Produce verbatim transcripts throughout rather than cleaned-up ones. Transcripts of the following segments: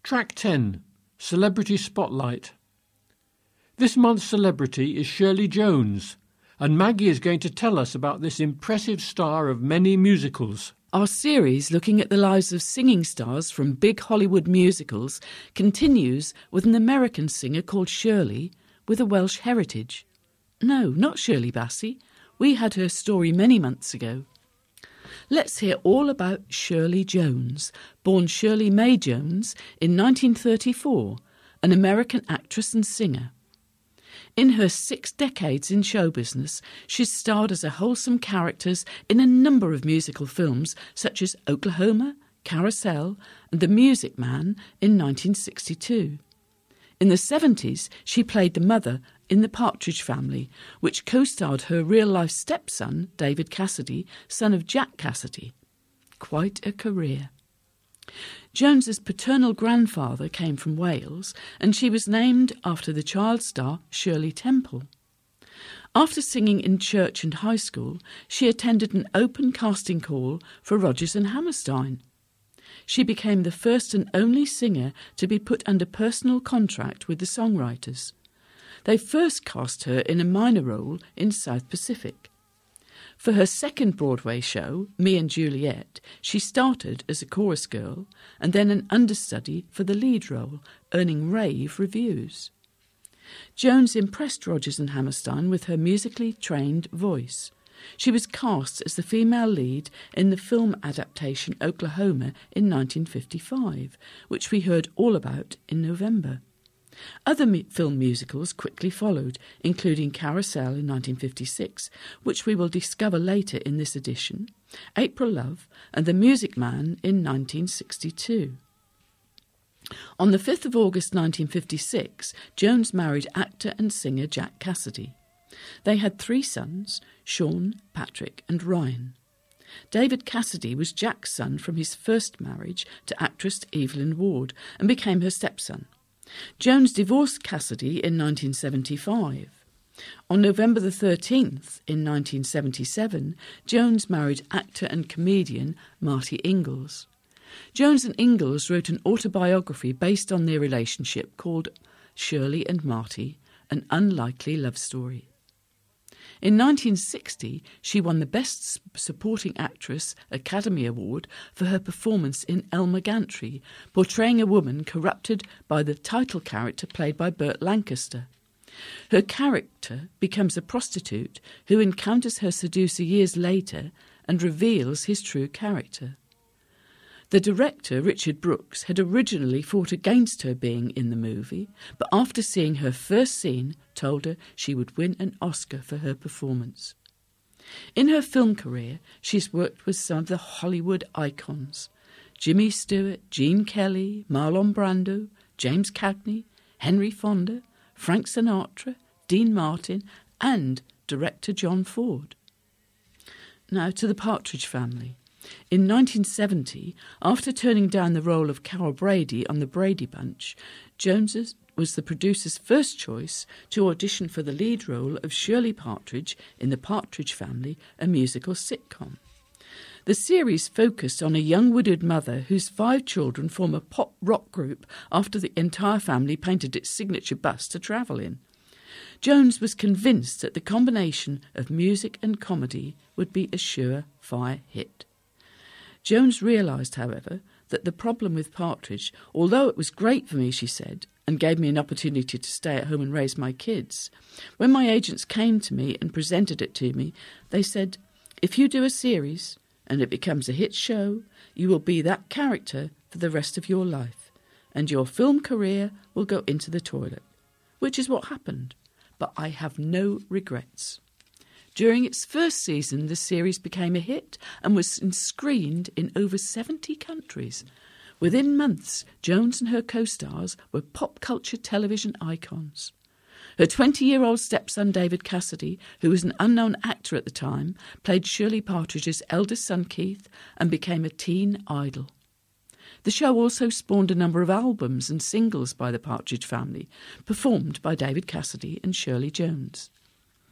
Track ten, Celebrity Spotlight. This month's celebrity is Shirley Jones, and Maggie is going to tell us about this impressive star of many musicals. Our series looking at the lives of singing stars from big Hollywood musicals continues with an American singer called Shirley with a Welsh heritage. No, not Shirley Bassey. We had her story many months ago. Let's hear all about Shirley Jones, born Shirley Mae Jones in nineteen thirty-four, an American actress and singer. In her six decades in show business, she's starred as a wholesome characters in a number of musical films such as Oklahoma, Carousel and The Music Man in nineteen sixty-two. In the seventies, she played the mother in The Partridge Family, which co-starred her real-life stepson, David Cassidy, son of Jack Cassidy. Quite a career. Jones's paternal grandfather came from Wales, and she was named after the child star Shirley Temple. After singing in church and high school, she attended an open casting call for Rodgers and Hammerstein. She became the first and only singer to be put under personal contract with the songwriters. They first cast her in a minor role in South Pacific. For her second Broadway show, Me and Juliet, she started as a chorus girl and then an understudy for the lead role, earning rave reviews. Jones impressed Rodgers and Hammerstein with her musically trained voice. She was cast as the female lead in the film adaptation Oklahoma in nineteen fifty-five, which we heard all about in November. Other mu- film musicals quickly followed, including Carousel in nineteen fifty-six, which we will discover later in this edition, April Love and The Music Man in nineteen sixty-two. On the fifth of August nineteen fifty-six, Jones married actor and singer Jack Cassidy. They had three sons, Sean, Patrick and Ryan. David Cassidy was Jack's son from his first marriage to actress Evelyn Ward and became her stepson. Jones divorced Cassidy in nineteen seventy-five. On November the thirteenth in nineteen seventy-seven, Jones married actor and comedian Marty Ingalls. Jones and Ingalls wrote an autobiography based on their relationship called Shirley and Marty, An Unlikely Love Story. In nineteen sixty, she won the Best Supporting Actress Academy Award for her performance in Elmer Gantry, portraying a woman corrupted by the title character played by Burt Lancaster. Her character becomes a prostitute who encounters her seducer years later and reveals his true character. The director, Richard Brooks, had originally fought against her being in the movie, but after seeing her first scene, told her she would win an Oscar for her performance. In her film career, she's worked with some of the Hollywood icons: Jimmy Stewart, Gene Kelly, Marlon Brando, James Cagney, Henry Fonda, Frank Sinatra, Dean Martin, and director John Ford. Now to the Partridge Family. In nineteen seventy, after turning down the role of Carol Brady on The Brady Bunch, Jones was the producer's first choice to audition for the lead role of Shirley Partridge in The Partridge Family, a musical sitcom. The series focused on a young widowed mother whose five children form a pop rock group after the entire family painted its signature bus to travel in. Jones was convinced that the combination of music and comedy would be a surefire hit. Jones realised, however, that the problem with Partridge, although it was great for me, she said, and gave me an opportunity to stay at home and raise my kids, when my agents came to me and presented it to me, they said, if you do a series and it becomes a hit show, you will be that character for the rest of your life, and your film career will go into the toilet, which is what happened. But I have no regrets. During its first season, the series became a hit and was screened in over seventy countries. Within months, Jones and her co-stars were pop culture television icons. Her twenty-year-old stepson, David Cassidy, who was an unknown actor at the time, played Shirley Partridge's eldest son, Keith, and became a teen idol. The show also spawned a number of albums and singles by the Partridge Family, performed by David Cassidy and Shirley Jones.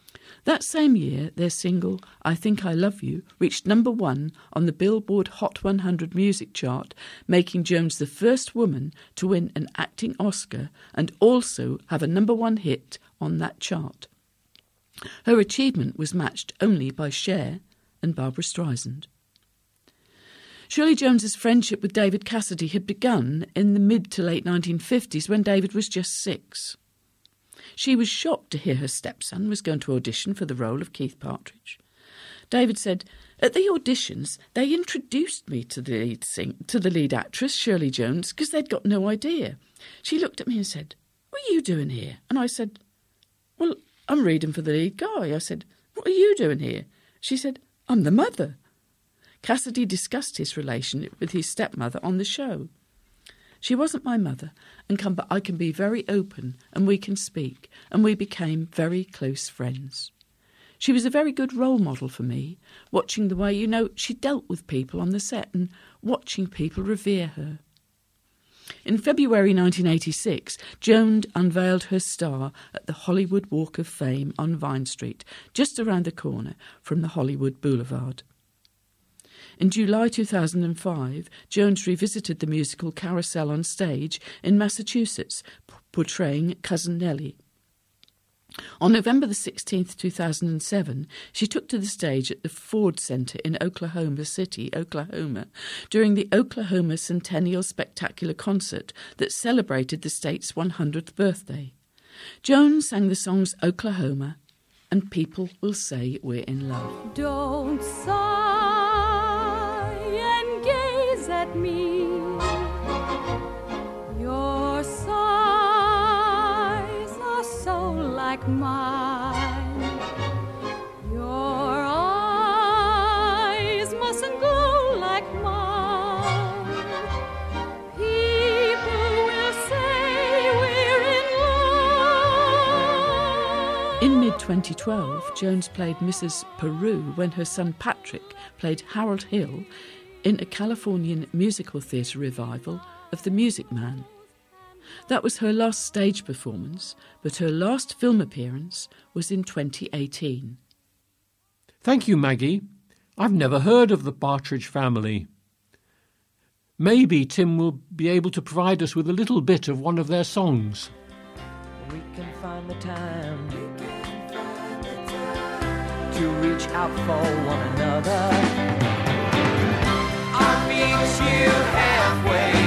That same year, their single, I Think I Love You, reached number one on the Billboard Hot one hundred music chart, making Jones the first woman to win an acting Oscar and also have a number one hit on that chart. Her achievement was matched only by Cher and Barbra Streisand. Shirley Jones's friendship with David Cassidy had begun in the mid to late nineteen fifties when David was just six. She was shocked to hear her stepson was going to audition for the role of Keith Partridge. David said, "At the auditions, they introduced me to the lead, sing- to the lead actress, Shirley Jones, because they'd got no idea. She looked at me and said, 'What are you doing here?' And I said, 'Well, I'm reading for the lead guy.' I said, 'What are you doing here?' She said, 'I'm the mother.'" Cassidy discussed his relationship with his stepmother on the show. "She wasn't my mother, and come, but I can be very open, and we can speak, and we became very close friends. She was a very good role model for me, watching the way, you know, she dealt with people on the set and watching people revere her." In February nineteen eighty-six, Jones unveiled her star at the Hollywood Walk of Fame on Vine Street, just around the corner from the Hollywood Boulevard. In July two thousand five, Jones revisited the musical Carousel on stage in Massachusetts, p- portraying Cousin Nellie. On November the sixteenth, two thousand seven, she took to the stage at the Ford Center in Oklahoma City, Oklahoma, during the Oklahoma Centennial Spectacular Concert that celebrated the state's one hundredth birthday. Jones sang the songs Oklahoma and People Will Say We're in Love. Don't sigh and gaze at me. Your sighs are so like mine. Your eyes mustn't glow like mine. People will say we're in love. In mid twenty twelve, Jones played Missus Peru when her son Patrick played Harold Hill in a Californian musical theatre revival of The Music Man. That was her last stage performance, but her last film appearance was in twenty eighteen. Thank you, Maggie. I've never heard of the Partridge Family. Maybe Tim will be able to provide us with a little bit of one of their songs. We can find the time to reach out for one another. I'll meet you halfway.